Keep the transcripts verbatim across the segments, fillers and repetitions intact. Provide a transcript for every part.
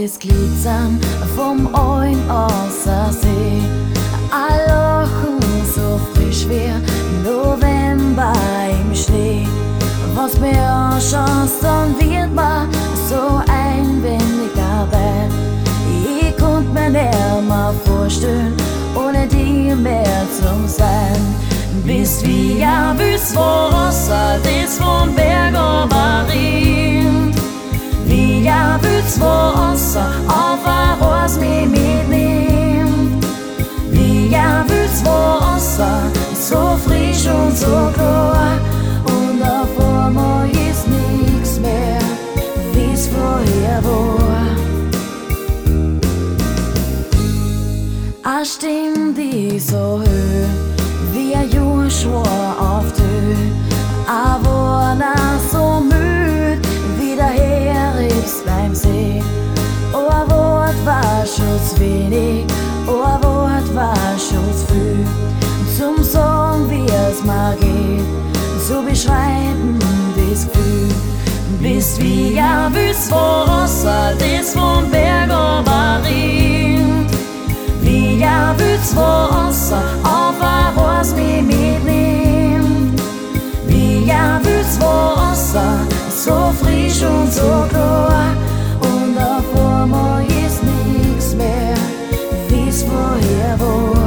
ist glitzern vom Oin aus der See. All Lachen so frisch wie November im Schnee. Was mir anschaust, dann wird man so einwendig dabei. Ich konnt mir nicht mehr vorstellen, ohne die mehr zum Sein. Bist wie ein wüstes Wasser, das vom Berg runterrinnt. Wie ein wüstes Wasser, auf ein Ross mich mitnimmt. Wie ein wüstes Wasser, so frisch und so klar. Und auf einmal ist nichts mehr, wie's vorher war. Eine Stimme, die so hoch wie ein Joshua auf Tö. A Warner so müd wie der Herbst beim See. Oh, ein Wort war schon zu wenig, oh, ein Wort war schon zu viel. Zum Sagen, wie es mal geht, zu beschreiben das Gefühl. Bist wie ein wüstes Wasser, das vom Berg runterrinnt. Wie ein wüstes Wasser, auf ein Ross mich mitnimmt. Wie ein wüstes Wasser, so frisch und so klar. Und auf einmal ist nichts mehr, wie's vorher war.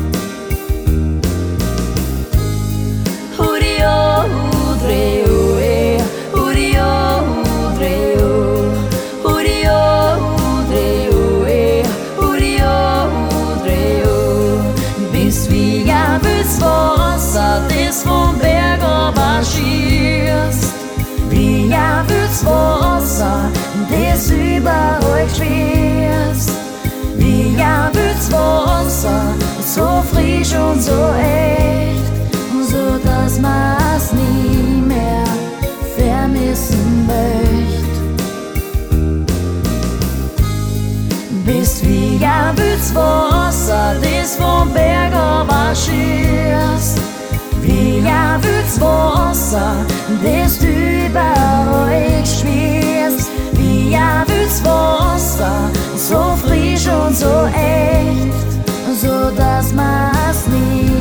Hudio, hudreo, eh. Hudio, hudreo. Hudio, hudreo, eh. Hudio, hudreo. Bist wie ein wüstes Wasser, das vom Berg runterschießt. Wie ein wüstes Wasser, das überall schwirrt. Wie ein wüstes Wasser, so frisch und so echt, so dass man's nie mehr vermissen möcht. Bist wie ein wüstes Wasser, das vom Berg runterschießt. Wie ein wüstes Wasser, das du überall schwirrst. Wie ein wüstes Wasser, so frisch und so echt, so dass man's nie